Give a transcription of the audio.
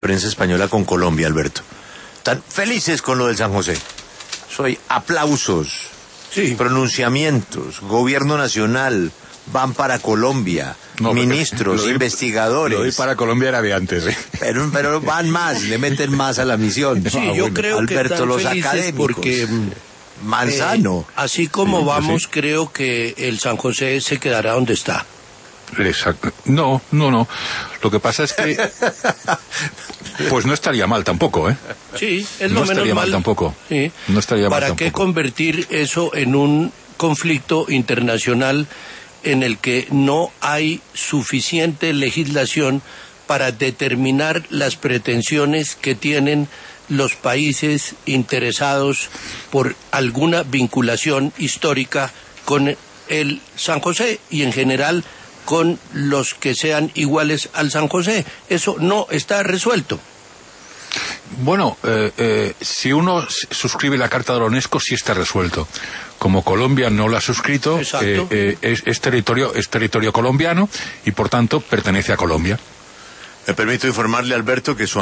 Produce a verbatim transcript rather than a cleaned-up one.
prensa española con Colombia, Alberto. Están felices con lo del San José. Soy aplausos, sí. Pronunciamientos, gobierno nacional, van para Colombia, no, ministros, lo de, investigadores. Lo de para Colombia era de antes, ¿eh? Pero, pero van más, le meten más a la misión. Sí, ah, yo bueno. creo Alberto, que están los felices académicos, porque Manzano. Eh, así como sí, vamos, sí. creo que el San José se quedará donde está. Exacto. No, no, no. Lo que pasa es que pues no estaría mal tampoco, ¿eh? Sí, es no lo menos estaría mal, mal tampoco. Sí. No estaría ¿Para mal qué tampoco. convertir eso en un conflicto internacional en el que no hay suficiente legislación para determinar las pretensiones que tienen los países interesados por alguna vinculación histórica con el San José y en general con los que sean iguales al San José? Eso no está resuelto. Bueno, eh, eh, si uno suscribe la Carta de la UNESCO, sí está resuelto. Como Colombia no la ha suscrito, eh, eh, es, es territorio es territorio colombiano y por tanto pertenece a Colombia. Me permito informarle, Alberto, que su